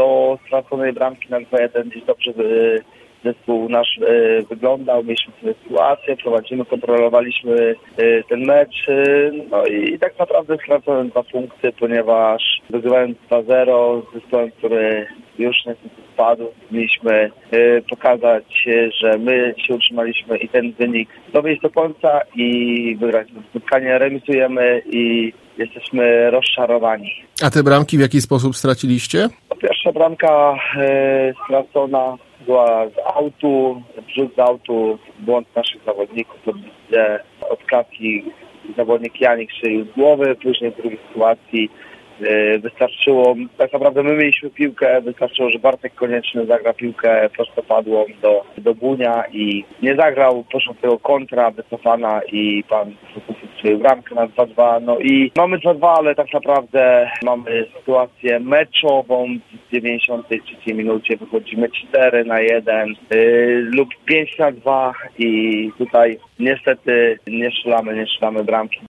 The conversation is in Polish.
do straconej bramki na 2-1 gdzieś dobrze zespół nasz wyglądał, mieliśmy sobie sytuację, kontrolowaliśmy ten mecz, no i tak naprawdę straciłem 2 punkty, ponieważ wygrywając 2-0 z zespołem, który już niestety spadł, mieliśmy pokazać, że my się utrzymaliśmy i ten wynik dowieść do końca i wygrać spotkanie, remisujemy i jesteśmy rozczarowani. A te bramki w jaki sposób straciliście? Pierwsza bramka stracona była z autu, wrzut z autu, błąd naszych zawodników, gdzie od klatki zawodnik Janik strzelił z głowy, później w drugiej sytuacji wystarczyło, tak naprawdę my mieliśmy piłkę, wystarczyło, że Bartek Konieczny zagra piłkę prostopadłą do Bunia i nie zagrał, poszło tego kontra wycofana i pan strzelił bramkę na 2-2, no i mamy 2-2, ale tak naprawdę mamy sytuację meczową w 93 minucie, wychodzimy 4-1 lub 5-2 i tutaj niestety nie strzelamy bramki.